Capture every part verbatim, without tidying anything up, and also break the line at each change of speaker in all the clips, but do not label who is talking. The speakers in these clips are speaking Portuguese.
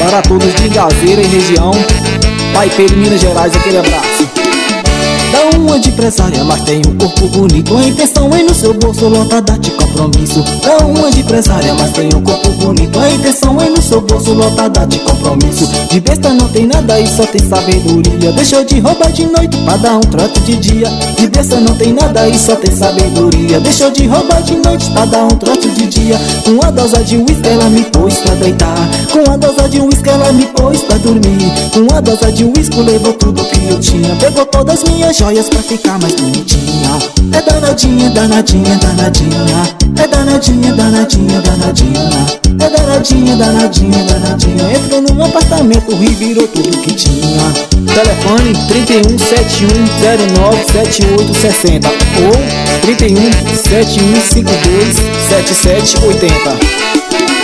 para todos de Gazeira e região. Pai Pedro, Minas Gerais, aquele abraço.
Dá uma de empresária, mas tem um corpo bonito. A intenção é no seu bolso lotada de compromisso. Dá uma de empresária, mas tem um corpo bonito. A intenção é no seu bolso lotada de compromisso. De besta não tem nada e só tem sabedoria. Deixou de roubar de noite pra dar um trote de dia. De besta não tem nada e só tem sabedoria. Deixou de roubar de noite pra dar um trote de dia. Com a dose de uísque ela me pôs pra deitar. Com a dose de uísque ela me pôs pra dormir. Com a dose de uísque levou tudo que eu tinha. Pegou todas minhas joias pra ficar mais bonitinha. É danadinha, danadinha, danadinha. É danadinha, danadinha, danadinha. É danadinha, danadinha, danadinha. Entrou no meu apartamento e virou tudo que tinha.
Telefone trinta e um, setenta e um, zero nove, setenta e oito, sessenta ou trinta e um, setenta e um, cinquenta e dois, setenta e sete, oitenta.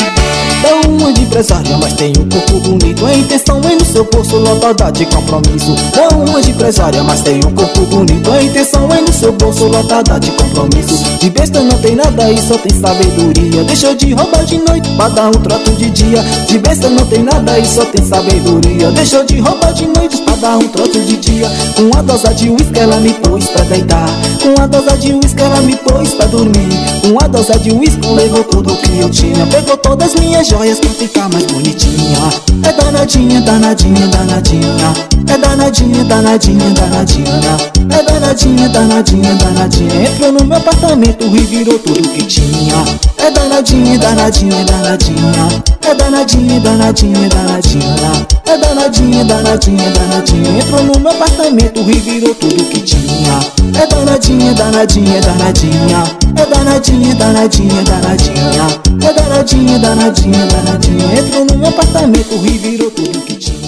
Dá uma de empresária, mas tem um corpo bonito. A intenção é no seu bolso lotada de compromisso. Dá uma de empresária, mas tem um corpo bonito. A intenção é no seu bolso lotada de compromisso. De besta não tem nada e só tem sabedoria. Deixou de roubar de noite pra dar um troto de dia. De besta não tem nada e só tem sabedoria. Deixou de roubar de noite pra dar um troto de dia. Com a dose de uísque ela me pôs pra deitar. Com a dose de uísque ela me pôs pra dormir. Com a dose de uísque levou tudo que eu tinha. Pegou todas minhas joias pra ficar mais bonitinha. É danadinha, danadinha, danadinha. É danadinha, danadinha, danadinha. É danadinha, danadinha, danadinha. Entrou no meu apartamento e virou tudo que tinha. É danadinha, danadinha, danadinha. É danadinha, danadinha, danadinha. É danadinha, danadinha, danadinha. Entrou no meu apartamento e virou tudo que tinha. É danadinha, danadinha, danadinha. É danadinha, danadinha, danadinha. É danadinha, danadinha, danadinha. Entrou no meu apartamento e virou tudo que tinha.